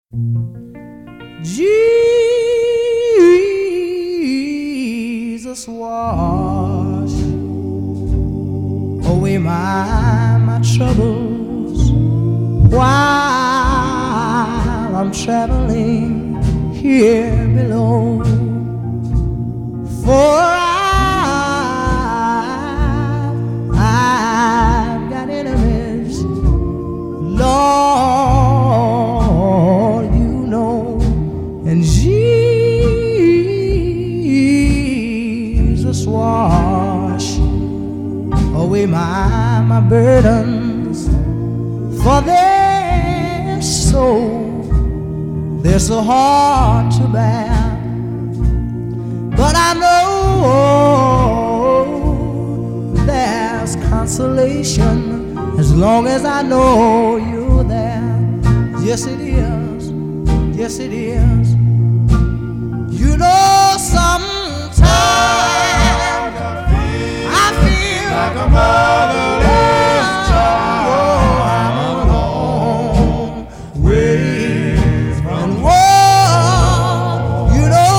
Jesus wash away my troubles while I'm traveling here below. For I've got enemies, Lord, you know, and Jesus wash away my burdens, for they're so hard to bear. But I know there's consolation as long as I know you're there. Yes, it is. Yes, it is. You know, sometimes I feel like a motherless child. I'm alone, ways from war. You know,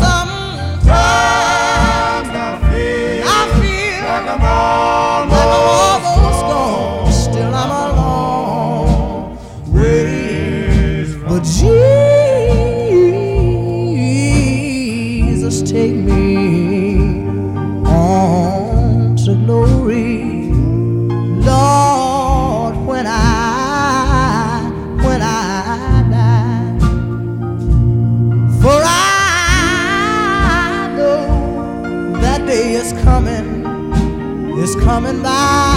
sometimes I feel like I'm almost gone. Still I'm alone, ways from but Jesus, take me on to glory, Lord, when I die. For I know that day is coming by.